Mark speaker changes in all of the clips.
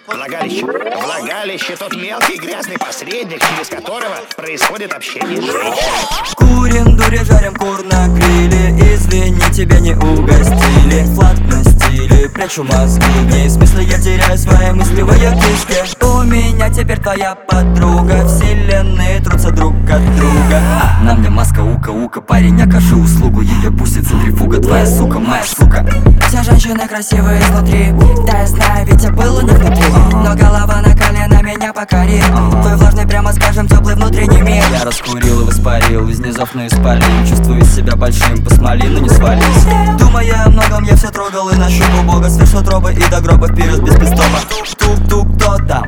Speaker 1: Влагалище. Влагалище — тот мелкий грязный посредник, через которого происходит общение с женщиной.
Speaker 2: Курим, дури, жарим кур на гриле. Извини, тебя не угостили. Флаг на стиле, прячу мозги. В ней смысле я теряю свои мысли в ее кишке. У меня теперь твоя подруга. Вселенные трутся друг от друга. На мне маска ука-ука. Парень, окажи услугу. Ее пустит центрифуга. Твоя сука, моя сука. Все женщины красивые изнутри. Да, я знаю, ведь я был у них внутри. Но голова на колено меня покорит. Твой влажный, прямо скажем, теплый внутренний мир. Я раскурил и воспарил, из низов на исполин. Чувствую себя большим, посмоли, но не свались. Думая о многом, я все трогал и нащупал Бога. Свыше утробы и до гроба вперед без пистома. Тук-тук, кто там?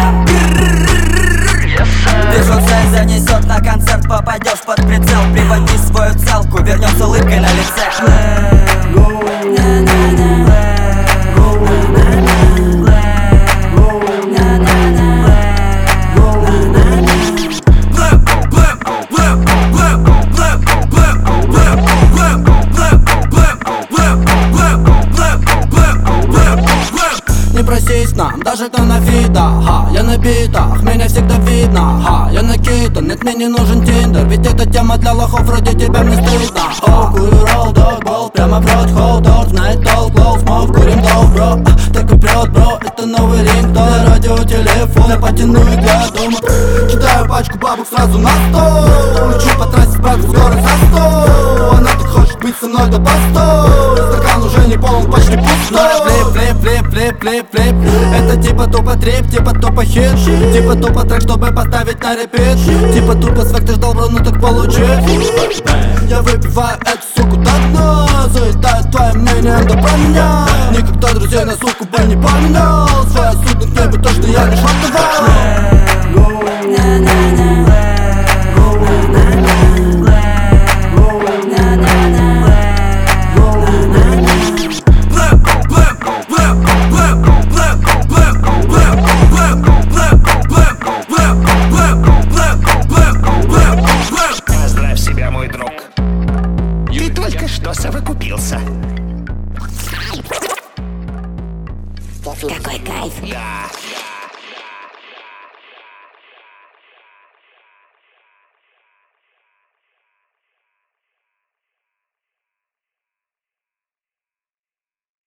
Speaker 2: Вижу цель, занесет на концерт. Попадешь под прицел, приводи свою целку. Вернем с улыбкой на лице.
Speaker 3: Не просись нам, даже там на вида. Я на битах, меня всегда видно. Я накидан, нет, мне не нужен тиндер. Ведь эта тема для лохов, вроде тебя мне стыдно. Курю ролл, догбол, прямо в рот, холдор. Знает толк, лоу, смог, курим доу, бро. Так и прет, бро, это новый рингтон. На радио, телефон, я потяну и для дома. Кидаю пачку бабок сразу на стол. Лечу по трассе, брат, скоро за 100. Она так хочет быть со мной до постой. Стакан уже не полон, почти пустой. Флип, это типа тупо трип, типа тупо хит. Типа тупо трек, чтобы поставить на репит. Типа тупо свек, ты ждал, бро, ну так получилось. Я выпиваю эту суку до дна. Заедаю твое мнение, да про меня. Никогда друзей на суку бы не поменял.